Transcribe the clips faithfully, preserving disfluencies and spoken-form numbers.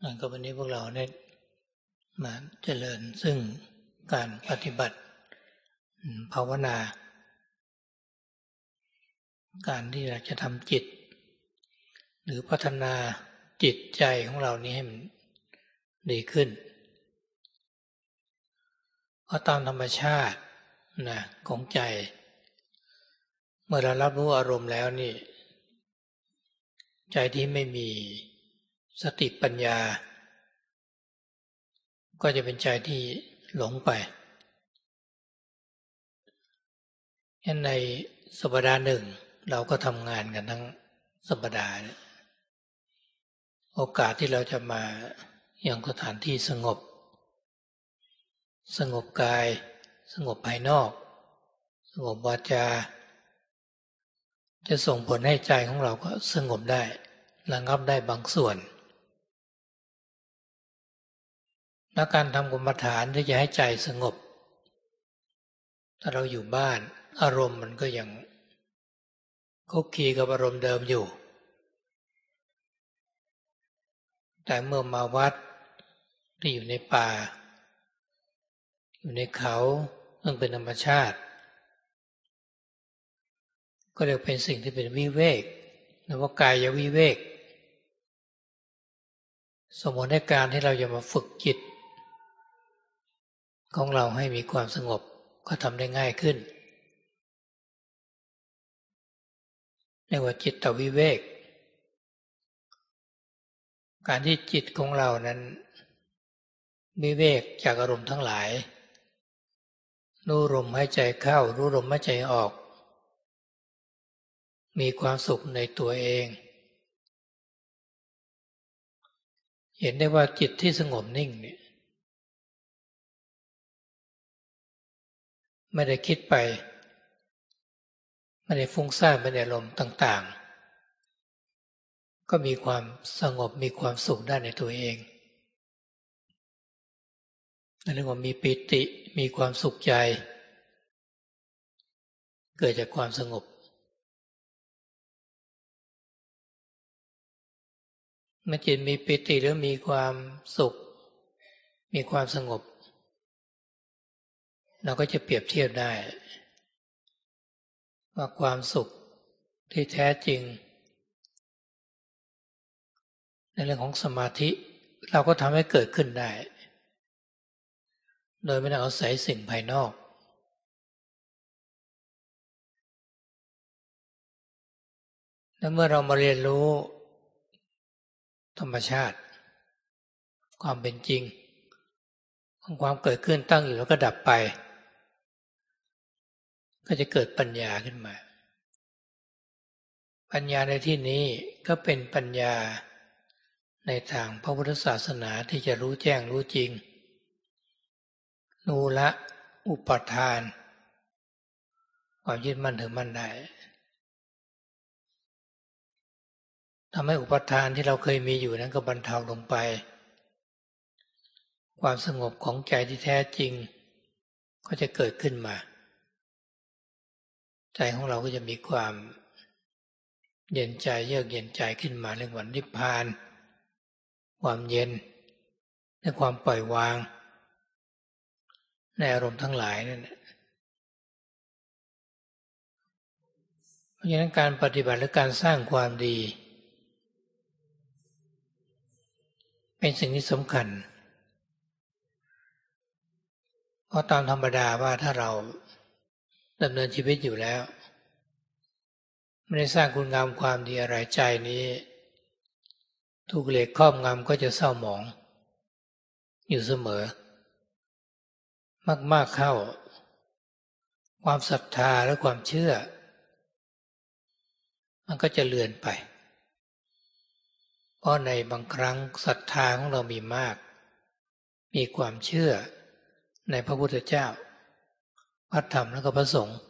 ก็วันนี้พวกเราได้มาเจริญซึ่งการปฏิบัติภาวนาการที่เราจะทำจิตหรือพัฒนาจิตใจของเรานี้ให้มันดีขึ้นเพราะตามธรรมชาตินะของใจเมื่อเรารับรู้อารมณ์แล้วนี่ใจที่ไม่มีสติปัญญาก็จะเป็นใจที่หลงไปงั้นในสัปดาห์หนึ่งเราก็ทำงานกันทั้งสัปดาห์โอกาสที่เราจะมาอย่างสถานที่สงบสงบกายสงบภายนอกสงบวาจาจะส่งผลให้ใจของเราก็สงบได้ระงับได้บางส่วนและการทำกรรมฐานที่จะให้ใจสงบถ้าเราอยู่บ้านอารมณ์มันก็ยังคุกคีกับอารมณ์เดิมอยู่แต่เมื่อมาวัดที่อยู่ในป่าอยู่ในเขาซึ่งเป็นธรรมชาติก็เรียกเป็นสิ่งที่เป็นวิเวกหรือว่ากายวิเวกสมมติในการที่เราจะมาฝึกจิตของเราให้มีความสงบก็ทำได้ง่ายขึ้นเรียกว่าจิตตวิเวกการที่จิตของเรานั้นวิเวกจากอารมณ์ทั้งหลายรู้ลมหายใจเข้ารู้ลมหายใจออกมีความสุขในตัวเองเห็นได้ว่าจิตที่สงบนิ่งเนี่ยไม่ได้คิดไปไม่ได้ฟุ้งซ่านไปในอารมณ์ต่างๆก็มีความสงบมีความสุขได้ในตัวเองนั่นเรียกว่ามีปิติมีความสุขใจเกิดจากความสงบเมื่อจิตมีปิติหรือมีความสุขมีความสงบเราก็จะเปรียบเทียบได้ว่าความสุขที่แท้จริงในเรื่องของสมาธิเราก็ทำให้เกิดขึ้นได้โดยไม่ต้องอาศัยสิ่งภายนอกและเมื่อเรามาเรียนรู้ธรรมชาติความเป็นจริงของความเกิดขึ้นตั้งอยู่แล้วก็ดับไปก็จะเกิดปัญญาขึ้นมาปัญญาในที่นี้ก็เป็นปัญญาในทางพระพุทธศาสนาที่จะรู้แจ้งรู้จริงรู้ละอุปทานความยึดมั่นถือมั่นได้ทำให้อุปทานที่เราเคยมีอยู่นั้นก็บรรเทาลงไปความสงบของใจที่แท้จริงก็จะเกิดขึ้นมาใจของเราก็จะมีความเย็นใจเยือกเย็นใจขึ้นมาเรียกว่านิพพานความเย็นและความปล่อยวางในอารมณ์ทั้งหลายนั่นแหละเพราะฉะนั้นการปฏิบัติและการสร้างความดีเป็นสิ่งที่สำคัญเพราะตามธรรมดาว่าถ้าเราดำเนินชีวิตอยู่แล้วไม่ได้สร้างคุณงามความดีอะไรใจนี้ถูกเหล็กครอบงำก็จะเศร้าหมองอยู่เสมอมากๆเข้าความศรัทธาและความเชื่อมันก็จะเลือนไปเพราะในบางครั้งศรัทธาของเรามีมากมีความเชื่อในพระพุทธเจ้าพระธรรมและก็พระสงฆ์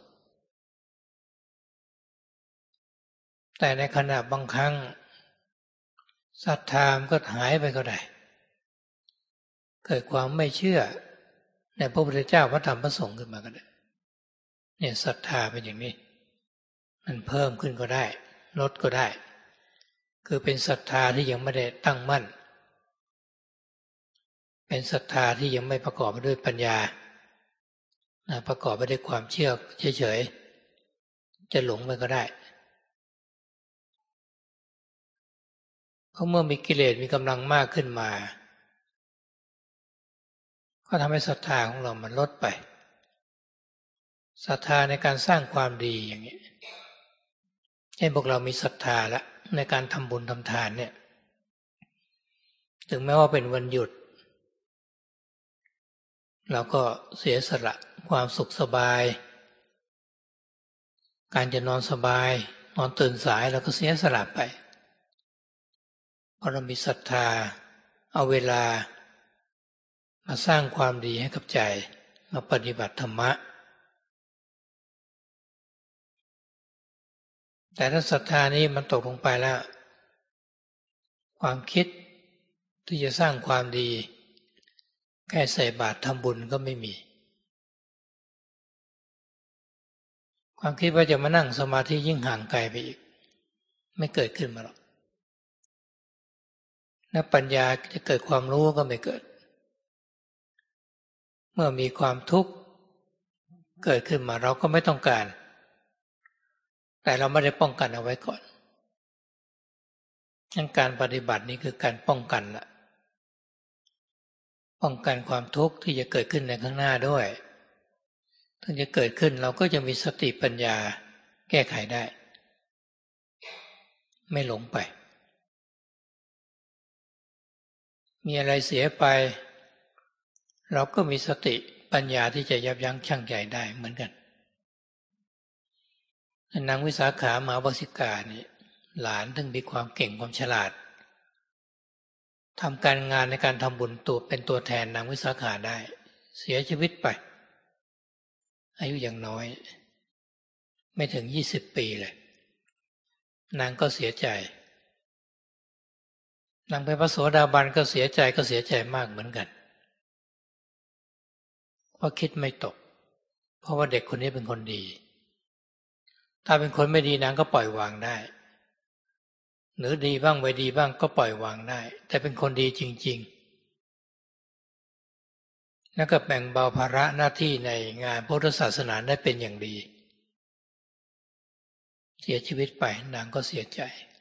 แต่ในขณะบางครั้งศรัทธามันก็หายไปก็ได้เกิดความไม่เชื่อในพระพุทธเจ้าพระธรรมพระสงฆ์ขึ้นมาก็ได้เนี่ยศรัทธาเป็นอย่างนี้มันเพิ่มขึ้นก็ได้ลดก็ได้คือเป็นศรัทธาที่ยังไม่ได้ตั้งมั่นเป็นศรัทธาที่ยังไม่ประกอบไปด้วยปัญญานะประกอบไปด้วยความเชื่อเฉยๆจะหลงไปก็ได้เพราะเมื่อมีกิเลสมีกำลังมากขึ้นมาก็ทำให้ศรัทธาของเรามันลดไปศรัทธาในการสร้างความดีอย่างนี้เช่นพวกเรามีศรัทธาละในการทำบุญทำทานเนี่ยถึงแม้ว่าเป็นวันหยุดเราก็เสียสละความสุขสบายการจะนอนสบายนอนตื่นสายเราก็เสียสละไปเพราะเรามีศรัทธาเอาเวลามาสร้างความดีให้กับใจมาปฏิบัติธรรมะแต่ถ้าศรัทธานี้มันตกลงไปแล้วความคิดที่จะสร้างความดีแค่ใส่บาตรทำบุญก็ไม่มีความคิดว่าจะมานั่งสมาธิยิ่งห่างไกลไปอีกไม่เกิดขึ้นมาหรอกและปัญญาจะเกิดความรู้ก็ไม่เกิดเมื่อมีความทุกข์เกิดขึ้นมาเราก็ไม่ต้องการแต่เราไม่ได้ป้องกันเอาไว้ก่อนงั้นการปฏิบัตินี้คือการป้องกันละป้องกันความทุกข์ที่จะเกิดขึ้นในข้างหน้าด้วยถ้าจะเกิดขึ้นเราก็จะมีสติปัญญาแก้ไขได้ไม่หลงไปมีอะไรเสียไปเราก็มีสติปัญญาที่จะยับยั้งชั่งใจได้เหมือนกันนางวิสาขามหาวสิกานี่หลานถึงมีความเก่งความฉลาดทำการงานในการทำบุญตัวเป็นตัวแทนนางวิสาขาได้เสียชีวิตไปอายุยังน้อยไม่ถึงยี่สิบปีเลยนางก็เสียใจนางเป็นพระโสดาบันก็เสียใจก็เสียใจมากเหมือนกันเพราะคิดไม่ตกเพราะว่าเด็กคนนี้เป็นคนดีถ้าเป็นคนไม่ดีนางก็ปล่อยวางได้หรือดีบ้างไม่ดีบ้างก็ปล่อยวางได้แต่เป็นคนดีจริงๆแล้วก็แบ่งเบาภาระหน้าที่ในงานพุทธศาสนาได้เป็นอย่างดีเสียชีวิตไปนางก็เสียใจ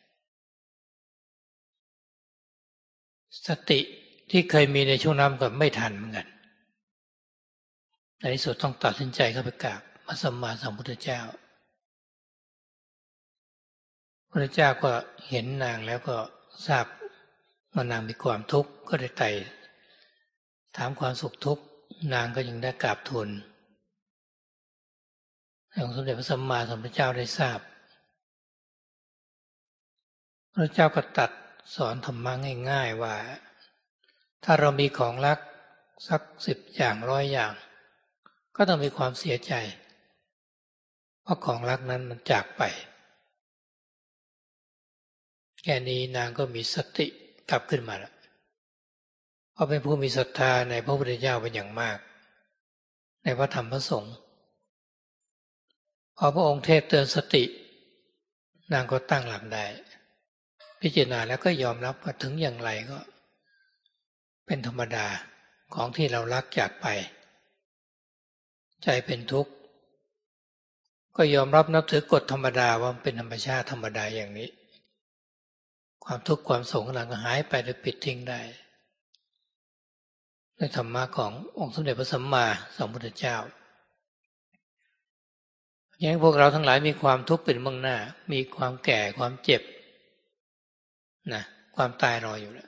สติที่เคยมีในช่วงนั้นก็ไม่ทันเหมือนกันในที่สุดต้องตัดสินใจเข้าไปกราบพระสัมมาสัมพุทธเจ้าพระเจ้าก็เห็นนางแล้วก็ทราบว่านางมีความทุกข์ก็ได้ไต่ถามความสุขทุกข์นางก็ยังได้กราบทูลให้องค์สมเด็จพระสัมมาสัมพุทธเจ้าได้ทราบพระเจ้าก็ตรัสสอนธรรมะง่ายๆว่าถ้าเรามีของรักสักสิบอย่างร้อยอย่างก็ต้องมีความเสียใจเพราะของรักนั้นมันจากไปแค่นี้นางก็มีสติกลับขึ้นมาแล้วเพราะเป็นผู้มีศรัทธาในพระพุทธเจ้าเป็นอย่างมากในพระธรรมพระสงฆ์พอพระองค์เทศเตือนสตินางก็ตั้งหลักได้พิจารณาแล้วก็ยอมรับว่าถึงอย่างไรก็เป็นธรรมดาของที่เรารักจากไปใจเป็นทุกข์ก็ยอมรับนับถือกฎธรรมดาว่ามันเป็นธรรมชาติธรรมดาอย่างนี้ความทุกข์ความโศกของเราก็หายไปโดยปิดทิ้งได้ด้วยธรรมะขององค์สมเด็จพระสัมมาสัมพุทธเจ้าอย่างพวกเราทั้งหลายมีความทุกข์เป็นเบื้องหน้ามีความแก่ความเจ็บนะความตายรออยู่แล้ว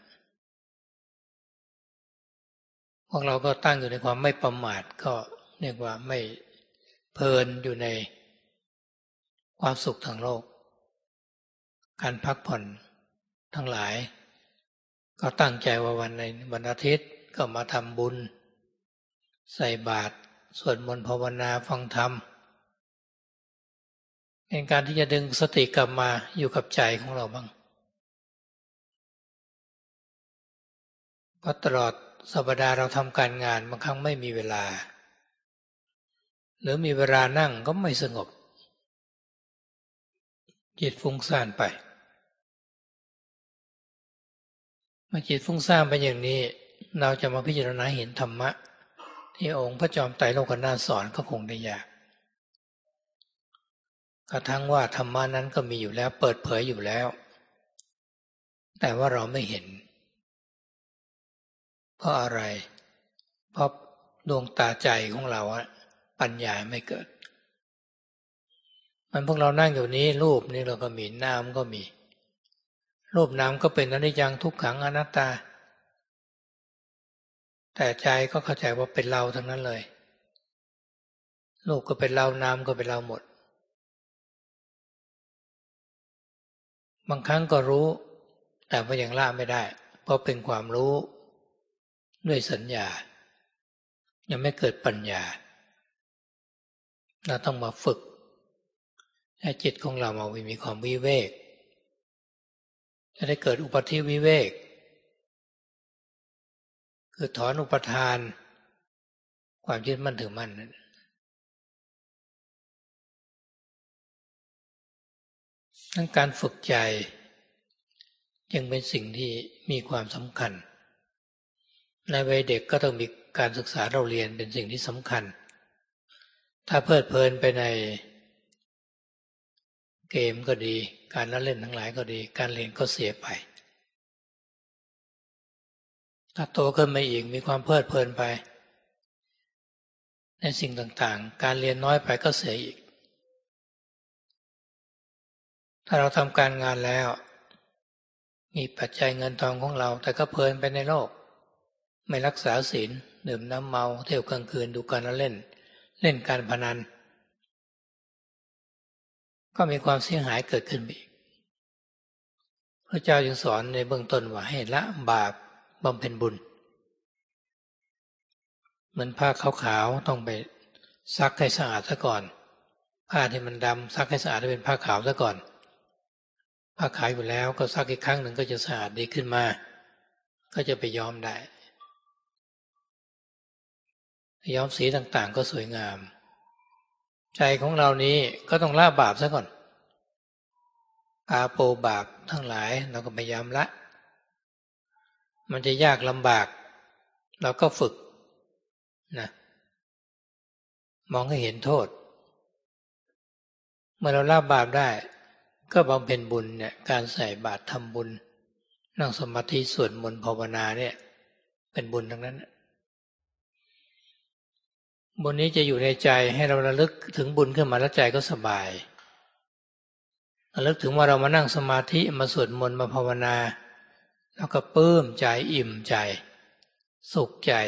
พวกเราก็ตั้งอยู่ในความไม่ประมาทก็เรียกว่าไม่เพลินอยู่ในความสุขทางโลกการพักผ่อนทั้งหลายก็ตั้งใจว่าวันในวันอาทิตย์ก็มาทำบุญใส่บาตรสวดมนต์ภาวนาฟังธรรมเป็นการที่จะดึงสติกลับมาอยู่กับใจของเราบ้างเพราะตลอดสัปดาห์เราทำการงานบางครั้งไม่มีเวลาหรือมีเวลานั่งก็ไม่สงบจิตฟุ้งซ่านไปเมื่อจิตฟุ้งซ่านไปอย่างนี้เราจะมาพิจารณาเห็นธรรมะที่องค์พระจอมไตรโลกนาถสอนก็คงได้ยากกระทั่งว่าธรรมะนั้นก็มีอยู่แล้วเปิดเผยอยู่แล้วแต่ว่าเราไม่เห็นเพราะอะไรเพราะดวงตาใจของเราปัญญาไม่เกิดมันพวกเรานั่งอยู่นี้รูปนี่เราก็มีนามก็มีรูปนามก็เป็นอนิจจังทุกขังอนัตตาแต่ใจก็เข้าใจว่าเป็นเราทั้งนั้นเลยรูปก็เป็นเรานามก็เป็นเราหมดบางครั้งก็รู้แต่ว่ายังละไม่ได้เพราะเป็นความรู้ด้วยสัญญายังไม่เกิดปัญญาเราต้องมาฝึกให้จิตของเรามามีความวิเวกจะได้เกิดอุปธิวิเวกคือถอนอุปทานความยึดมั่นถือมั่นนั้นทั้งการฝึกใจยังเป็นสิ่งที่มีความสำคัญในวัยเด็กก็ต้องมีการศึกษาเราเรียนเป็นสิ่งที่สำคัญถ้าเพลิดเพลินไปในเกมก็ดีการเล่นทั้งหลายก็ดีการเรียนก็เสียไปถ้าโตขึ้นมาอีกมีความเพลิดเพลินไปในสิ่งต่างๆการเรียนน้อยไปก็เสียอีกถ้าเราทำการงานแล้วมีปัจจัยเงินทองของเราแต่ก็เพลินไปในโลกไม่รักษาศีลดื่มน้ำเมาเที่ยวกลางคืนดูการเล่นเล่นการพนันก็มีความเสียหายเกิดขึ้นอีกพระเจ้าจึงสอนในเบื้องต้นว่าให้ละบาปบำเพ็ญบุญเหมือนผ้าขาวๆต้องไปซักให้สะอาดซะก่อนผ้าที่มันดำซักให้สะอาดให้เป็นผ้าขาวซะก่อนผ้าขาวอยู่แล้วก็ซักอีกครั้งหนึ่งก็จะสะอาดดีขึ้นมาก็จะไปย้อมได้ย้อมสีต่างๆก็สวยงามใจของเรานี้ก็ต้องละบาปซะก่อนอาโปบาปทั้งหลายเราก็พยายามละมันจะยากลำบากเราก็ฝึกนะมองให้เห็นโทษเมื่อเราละบาปได้ก็บำเพ็ญบุญเนี่ยการใส่บาตรทำบุญนั่งสมาธิสวดมนต์ภาวนาเนี่ยเป็นบุญทั้งนั้นบุญนี้จะอยู่ในใจให้เราระลึกถึงบุญขึ้นมาแล้วใจก็สบายระลึกถึงว่าเรามานั่งสมาธิมาสวดมนต์มาภาวนาแล้วก็ปลื้มใจอิ่มใจสุขใจ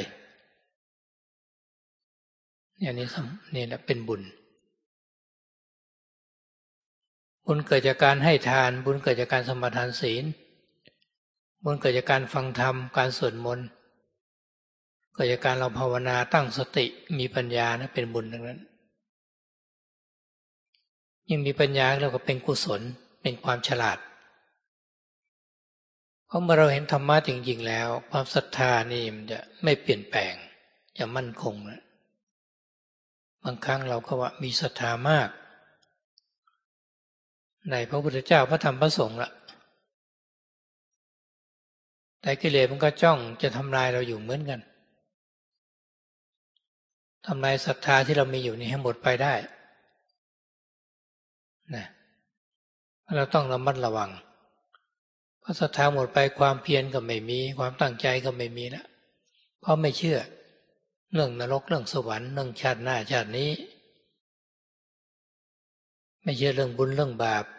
เนี่ยนี่นี่แหละเป็นบุญบุญเกิดจากการให้ทานบุญเกิดจากการสมาทานศีลบุญเกิดจากการฟังธรรมการสวดมนต์เกิดจากการเราภาวนาตั้งสติมีปัญญานะเป็นบุญทั้งนั้นยิ่งมีปัญญาเราก็เป็นกุศลเป็นความฉลาดเพราะเมื่อเราเห็นธรรมะจริงๆแล้วความศรัทธานี่มันจะไม่เปลี่ยนแปลงจะมั่นคงนะบางครั้งเราก็ว่ามีศรัทธามากในพระพุทธเจ้าพระธรรมพระสงฆ์ละแต่กิเลสมันก็จ้องจะทำลายเราอยู่เหมือนกันทำลายศรัทธาที่เรามีอยู่นี้ให้หมดไปได้นะเราต้องระมัดระวังเพราะศรัทธาหมดไปความเพียรก็ไม่มีความตั้งใจก็ไม่มีแล้วเพราะไม่เชื่อเรื่องนรกเรื่องสวรรค์เรื่องชาติหน้าชาตินี้ไม่เชื่อเรื่องบุญเรื่องบาป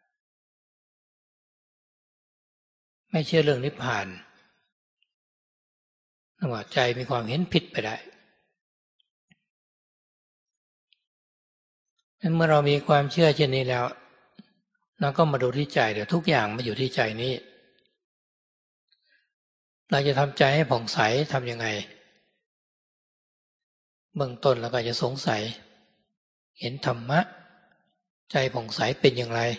ไม่เชื่อเรื่องนิพพานว่าใจมีความเห็นผิดไปได้เมื่อเรามีความเชื่อเช่นนี้แล้วเราก็มาดูที่ใจเดี๋ยวทุกอย่างมาอยู่ที่ใจนี้เราจะทำใจให้ผ่องใสทำยังไงเบื้องต้นเราก็จะสงสัยเห็นธรรมะใจผ่องใสเป็นอย่างไร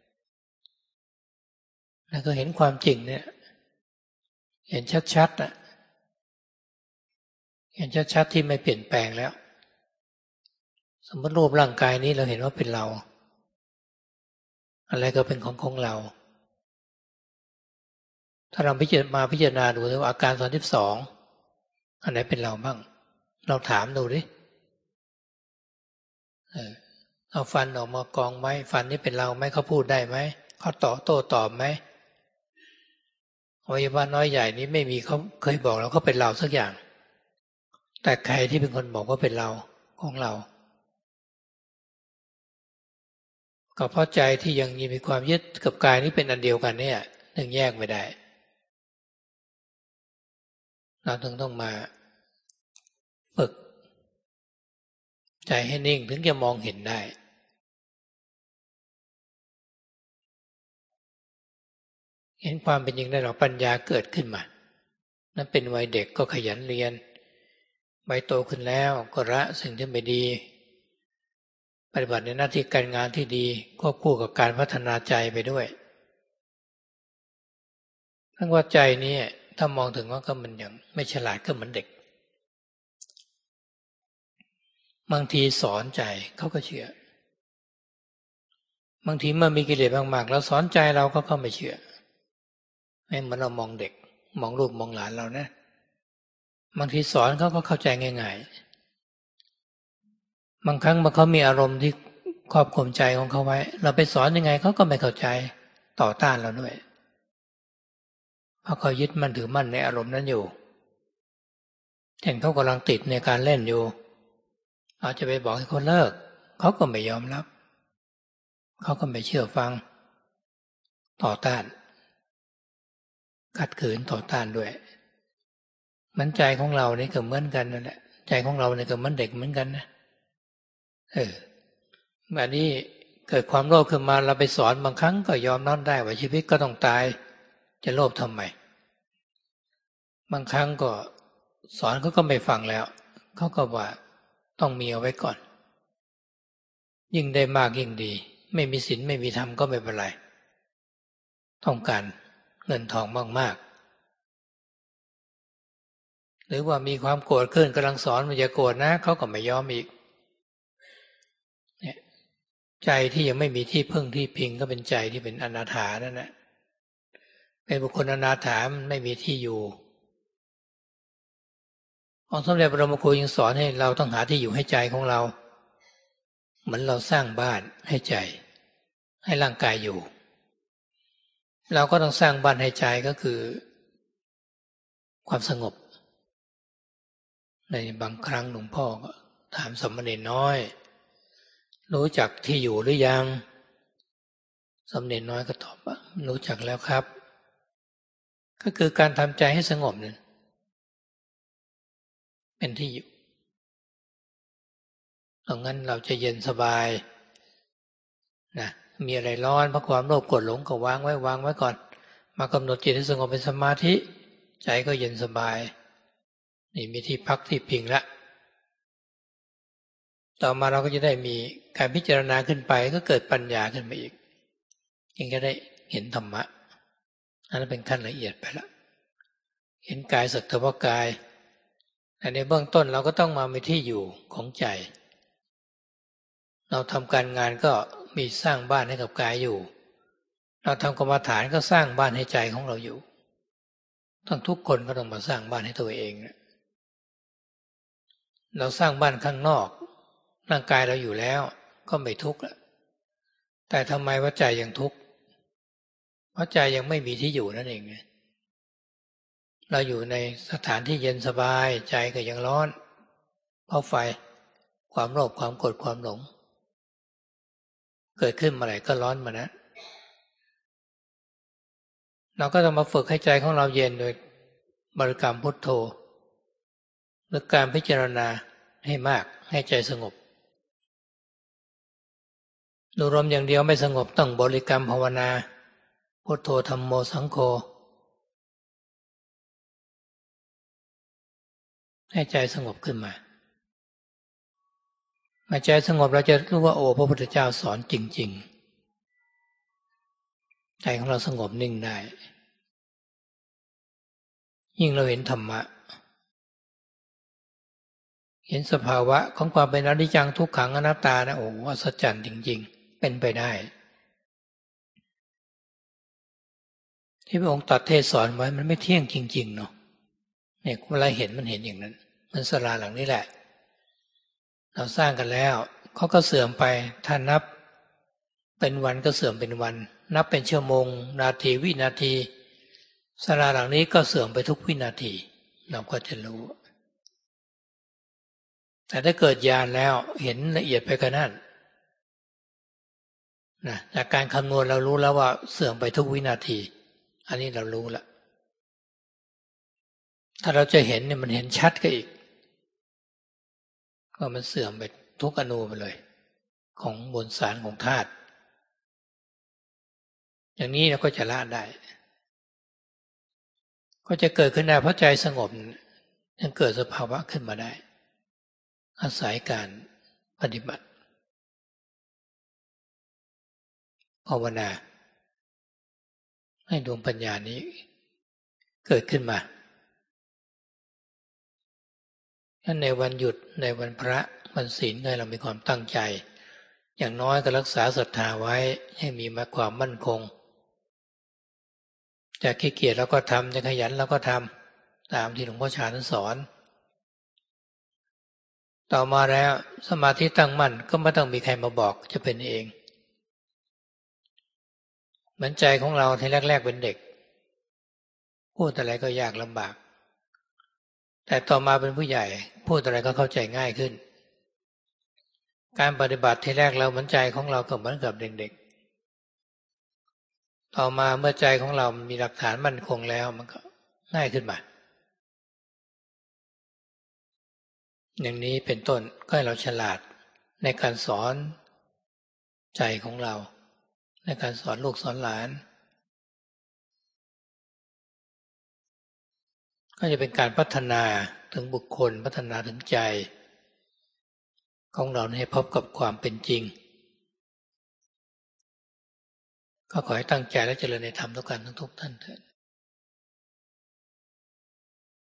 แล้วก็เห็นความจริงเนี่ยเห็นชัดๆอ่ะเห็นชัดๆที่ไม่เปลี่ยนแปลงแล้วสมมติรูปร่างกายนี้เราเห็นว่าเป็นเราอะไรก็เป็นของของเราถ้าเราพิจารณาพิจารณาดูว่าอาการสามสิบสองอันไหนเป็นเราบ้างเราถามดูดิเออเอาฟันออกมากองไหมฟันนี่เป็นเราไหมเขาพูดได้ไหมเขาตอบโต้ตอบไหมอวัยวะน้อยใหญ่นี้ไม่มีเขาเคยบอกเราเขาเป็นเราสักอย่างแต่ใครที่เป็นคนบอกว่าเป็นเราของเราก็เพราะใจที่ยังมีความยึดกับกายนี้เป็นอันเดียวกันเนี่ยถึงแยกไม่ได้เราถึงต้องมาฝึกใจให้นิ่งถึงจะมองเห็นได้เห็นความเป็นจริงได้หรอปัญญาเกิดขึ้นมานั่นเป็นวัยเด็กก็ขยันเรียนวัยโตขึ้นแล้วก็ละสิ่งที่ไม่ดีปฏิบัติในหน้าที่การงานที่ดีควบคู่กับการพัฒนาใจไปด้วยทั้งว่าใจนี้ถ้ามองถึงว่าก็มันอย่างไม่ฉลาดก็เหมือนเด็กบางทีสอนใจเขาก็เชื่อบางทีเมื่อมีกิเลสมากๆแล้วสอนใจเราก็เข้าไม่เชื่อให้เหมือนเรามองเด็กมองลูกมองหลานเรานะบางทีสอนเขาก็เข้าใจง่ายๆบางครั้งเมื่อเขามีอารมณ์ที่ครอบคุมใจของเขาไว้เราไปสอนยังไงเขาก็ไม่เข้าใจต่อต้านเราด้วยเพราะเขายึดมั่นถือมั่นในอารมณ์นั้นอยู่เช่นเขากำลังติดในการเล่นอยู่เราจะไปบอกให้เขาเลิกเขาก็ไม่ยอมรับเขาก็ไม่เชื่อฟังต่อต้านขัดขืนต่อต้านด้วยมันใจของเรานี่ก็เหมือนกันนั่นแหละใจของเราเนี่ยก็เหมือนเด็กเหมือนกันนะเออแบบนี้เกิดความโลภขึ้นมาเราไปสอนบางครั้งก็ยอมรับได้ว่าชีวิตก็ต้องตายจะโลภทำไมบางครั้งก็สอนเขาก็ไม่ฟังแล้วเขาก็ว่าต้องมีเอาไว้ก่อนยิ่งได้มากยิ่งดีไม่มีศีลไม่มีธรรมก็ไม่เป็นไรต้องการเงินทองมากๆหรือว่ามีความโกรธขึ้นกำลังสอนมันอย่าโกรธนะเขาก็ไม่ยอมอีกเนี่ยใจที่ยังไม่มีที่พึ่งที่พิงก็เป็นใจที่เป็นอนาถานั่นแหละเป็นบุคคลอนาถามันไม่มีที่อยู่องค์สมเด็จพระบรมครูยังสอนให้เราต้องหาที่อยู่ให้ใจของเราเหมือนเราสร้างบ้านให้ใจให้ร่างกายอยู่เราก็ต้องสร้างบ้านให้ใจก็คือความสงบในบางครั้งหลวงพ่อก็ถามสามเณรน้อยรู้จักที่อยู่หรือยังสามเณรน้อยก็ตอบว่ารู้จักแล้วครับก็คือการทำใจให้สงบนั่นเป็นที่อยู่ตรงนั้นเราจะเย็นสบายนะมีอะไรร้อนเพราะความโลภโกรธหลงก็วางไว้วางไว้ก่อนมากำหนดจิตให้สงบเป็นสมาธิใจก็เย็นสบายนี่มีที่พักที่พิงละต่อมาเราก็จะได้มีการพิจารณาขึ้นไปก็เกิดปัญญาขึ้นมาอีกยังจะได้เห็นธรรมะอันนั้นเป็นขั้นละเอียดไปละเห็นกายสักแต่ว่ากายแต่ในเบื้องต้นเราก็ต้องมามีที่อยู่ของใจเราทำการงานก็มีสร้างบ้านให้กับกายอยู่เราทำกรรมฐานก็สร้างบ้านให้ใจของเราอยู่ทั้งทุกคนก็ต้องมาสร้างบ้านให้ตัวเองเราสร้างบ้านข้างนอกร่างกายเราอยู่แล้วก็ไม่ทุกข์แล้วแต่ทำไมว่าใจยังทุกข์เพราะใจยังไม่มีที่อยู่นั่นเองเราอยู่ในสถานที่เย็นสบายใจก็ยังร้อนเพราะไฟความโลภความโกรธความหลงเกิดขึ้นเมื่อไหร่ก็ร้อนมานะเราก็ต้องมาฝึกให้ใจของเราเย็นโดยบริกรรมพุทโธหรือการพิจารณาให้มากให้ใจสงบดูลมอย่างเดียวไม่สงบต้องบริกรรมภาวนาพุทโธธัมโมสังโฆให้ใจสงบขึ้นมาเมื่อใจสงบเราจะรู้ว่าโอ้พระพุทธเจ้าสอนจริงๆใจของเราสงบนิ่งได้ยิ่งเราเห็นธรรมะเห็นสภาวะของความเป็นอนิจจังทุกขังอนัตตานะโอ้อัศจรรย์จริงๆเป็นไปได้ที่พระองค์ตรัสเทศสอนไว้มันไม่เที่ยงจริงๆเนาะเนี่ยเวลาเห็นมันเห็นอย่างนั้นมันศาลาหลังนี้แหละเราสร้างกันแล้วเขาก็เสื่อมไปถ้านับเป็นวันก็เสื่อมเป็นวันนับเป็นชั่วโมงนาทีวินาทีศาลาหลังนี้ก็เสื่อมไปทุกวินาทีเราก็จะรู้แต่ถ้าเกิดญาณแล้วเห็นละเอียดไปกว่านั้นนะจากการคำนวณเรารู้แล้วว่าเสื่อมไปทุกวินาทีอันนี้เรารู้ละถ้าเราจะเห็นเนี่ยมันเห็นชัดก็อีกก็มันเสื่อมไปทุกอนูไปเลยของมวลสารของธาตุอย่างนี้เราก็จะละได้ก็จะเกิดขึ้นได้เพราะใจสงบยังเกิดสภาวะขึ้นมาได้อาศัยการปฏิบัติภาวนาให้ดวงปัญญานี้เกิดขึ้นมาถ้าในวันหยุดในวันพระวันศีลให้เรามีความตั้งใจอย่างน้อยก็รักษาศรัทธาไว้ให้มีมาความมั่นคงจะขี้เกียจเราก็ทำจะขยันเราก็ทำตามที่หลวงพ่อชาท่านสอนต่อมาแล้วสมาธิตั้งมั่นก็ไม่ต้องมีใครมาบอกจะเป็นเองเหมือนใจของเราที่แรกๆเป็นเด็กพูดอะไรก็ยากลำบากแต่ต่อมาเป็นผู้ใหญ่พูดอะไรก็เข้าใจง่ายขึ้นการปฏิบัติที่แรกเราเหมือนใจของเราก็เหมือนกับเด็กๆต่อมาเมื่อใจของเรามีหลักฐานมั่นคงแล้วมันก็ง่ายขึ้นมาอย่างนี้เป็นต้นก็ให้เราฉลาดในการสอนใจของเราในการสอนลูกสอนหลานก็จะเป็นการพัฒนาถึงบุคคลพัฒนาถึงใจของเราให้พบกับความเป็นจริงก็ขอให้ตั้งใจและเจริญในธรรมทุกการทุกท่านเถิด